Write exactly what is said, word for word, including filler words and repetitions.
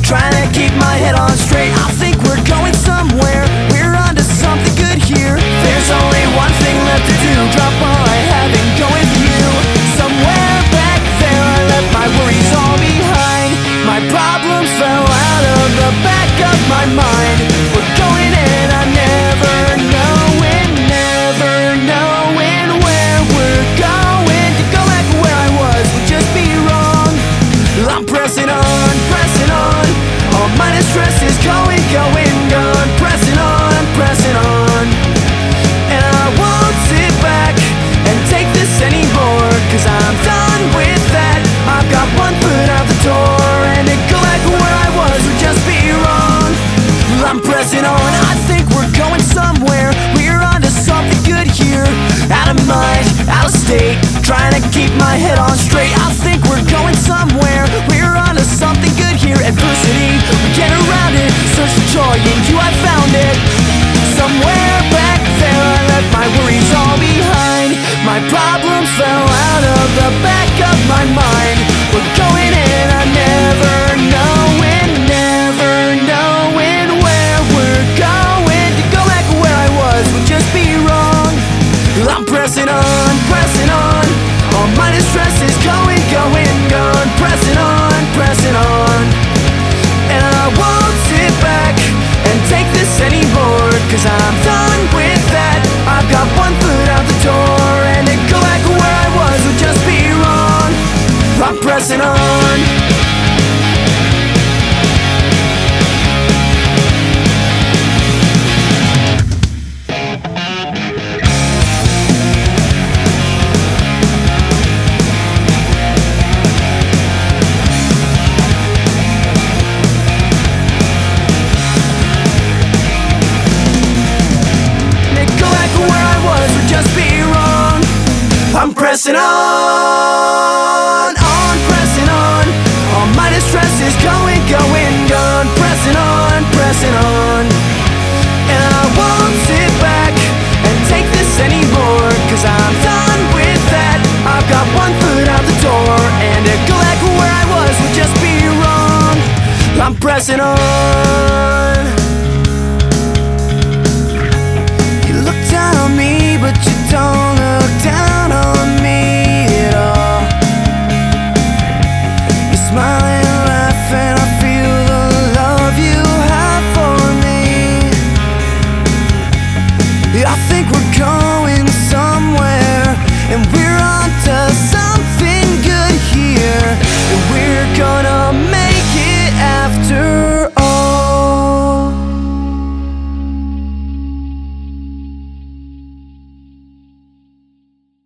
trying to keep my head on straight. I think we're going somewhere, we're onto something good here. There's only one thing left to do, drop all I have and go with you. Somewhere back there I left my worries all behind. My problems fell out of the back of my mind. We're going and I never knowing, never knowing where we're going. To go back where I was would just be wrong. I'm pressing on, pressing on. All my distress is going, going, gone. Pressing on, pressing on. And I won't sit back and take this anymore, cause I'm done with that. I've got one foot out the door, and to go back where I was would just be wrong. I'm pressing on, I think we're going somewhere. We're onto something good here. Out of mind, out of state, trying to keep my head on straight. I think we're going somewhere. We're onto something good here. Adversity, we get around it. Search for joy in you, I found it. Somewhere back there I left my worries all behind. My problems fell out of the back of my mind. We're going and I never knowing, never knowing where we're going. To go back where I was would just be wrong. I'm pressing on, pressing on. All my distress is going, going, gone. Pressing on, pressing on. And I won't sit back and take this anymore, cause I'm done with that. I've got one foot out the door, and to go back where I was would just be wrong. I'm pressing on. I'm pressing on.